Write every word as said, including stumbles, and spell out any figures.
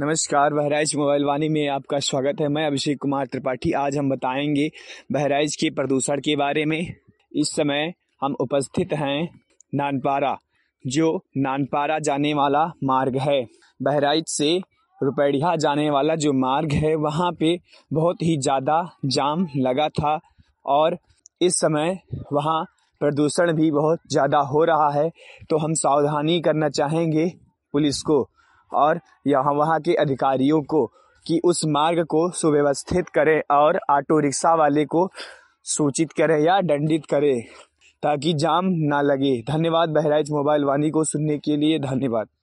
नमस्कार, बहराइच मोबाइल वाणी में आपका स्वागत है। मैं अभिषेक कुमार त्रिपाठी। आज हम बताएंगे बहराइच के प्रदूषण के बारे में। इस समय हम उपस्थित हैं नानपारा, जो नानपारा जाने वाला मार्ग है। बहराइच से रुपैड़िया जाने वाला जो मार्ग है, वहाँ पे बहुत ही ज़्यादा जाम लगा था और इस समय वहाँ प्रदूषण भी बहुत ज़्यादा हो रहा है। तो हम सावधानी करना चाहेंगे पुलिस को और यहाँ वहाँ के अधिकारियों को कि उस मार्ग को सुव्यवस्थित करें और ऑटो रिक्शा वाले को सूचित करें या दंडित करें ताकि जाम ना लगे। धन्यवाद। बहराइच मोबाइल वाणी को सुनने के लिए धन्यवाद।